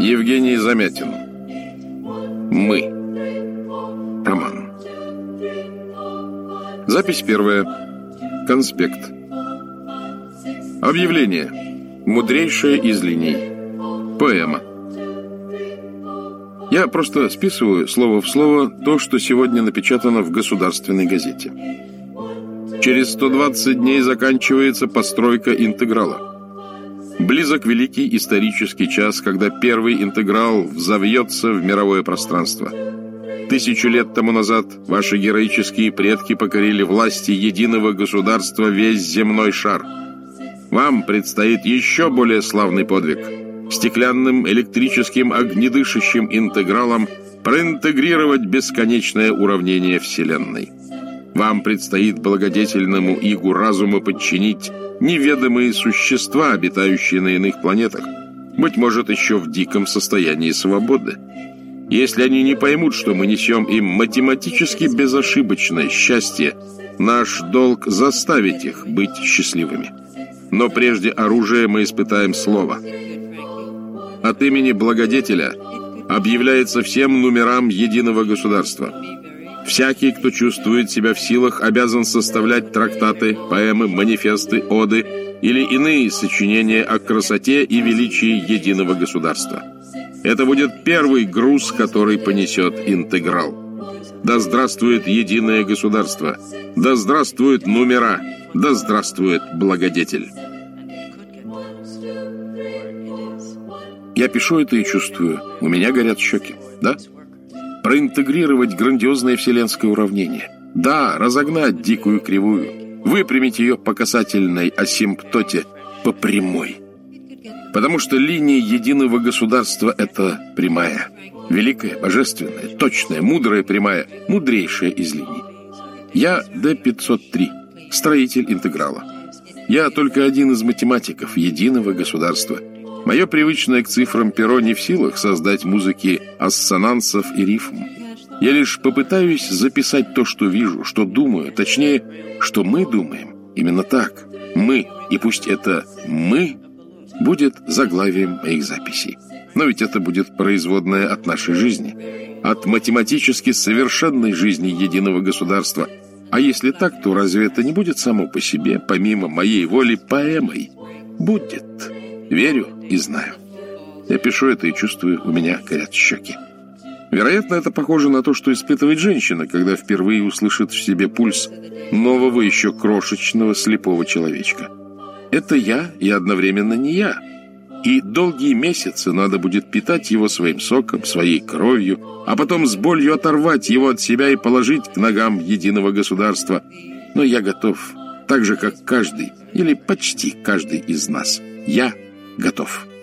Евгений Замятин. Мы. Роман. Запись первая. Конспект. Объявление. Мудрейшее из линий. Поэма. Я просто списываю слово в слово то, что сегодня напечатано в государственной газете. Через 120 дней заканчивается постройка интеграла. Близок великий исторический час, когда первый интеграл взовьется в мировое пространство. 1000 лет тому назад ваши героические предки покорили власти единого государства весь земной шар. Вам предстоит еще более славный подвиг. Стеклянным электрическим огнедышащим интегралом проинтегрировать бесконечное уравнение Вселенной. Вам предстоит благодетельному игу разума подчинить неведомые существа, обитающие на иных планетах, быть может, еще в диком состоянии свободы. Если они не поймут, что мы несем им математически безошибочное счастье, наш долг заставить их быть счастливыми. Но прежде оружия мы испытаем слово. От имени благодетеля объявляется всем номерам единого государства. Всякий, кто чувствует себя в силах, обязан составлять трактаты, поэмы, манифесты, оды или иные сочинения о красоте и величии единого государства. Это будет первый груз, который понесет интеграл. Да здравствует единое государство! Да здравствуют номера! Да здравствует благодетель! Я пишу это и чувствую. У меня горят щеки. Да? Проинтегрировать грандиозное вселенское уравнение. Да, разогнать дикую кривую. Выпрямить ее по касательной асимптоте по прямой. Потому что линия единого государства – это прямая. Великая, божественная, точная, мудрая прямая. Мудрейшая из линий. Я Д-503, строитель интеграла. Я только один из математиков единого государства. Мое привычное к цифрам перо не в силах создать музыки ассонансов и рифм. Я лишь попытаюсь записать то, что вижу, что думаю, точнее, что мы думаем. Именно так. Мы. И пусть это «мы» будет заглавием моих записей. Но ведь это будет производное от нашей жизни. От математически совершенной жизни единого государства. А если так, то разве это не будет само по себе, помимо моей воли, поэмой? Будет. Верю и знаю. Я пишу это и чувствую, у меня горят щеки. Вероятно, это похоже на то, что испытывает женщина, когда впервые услышит в себе пульс нового, еще крошечного, слепого человечка. Это я и одновременно не я. И долгие месяцы надо будет питать его своим соком, своей кровью, а потом с болью оторвать его от себя и положить к ногам единого государства. Но я готов, так же, как каждый, или почти каждый из нас. Я готов.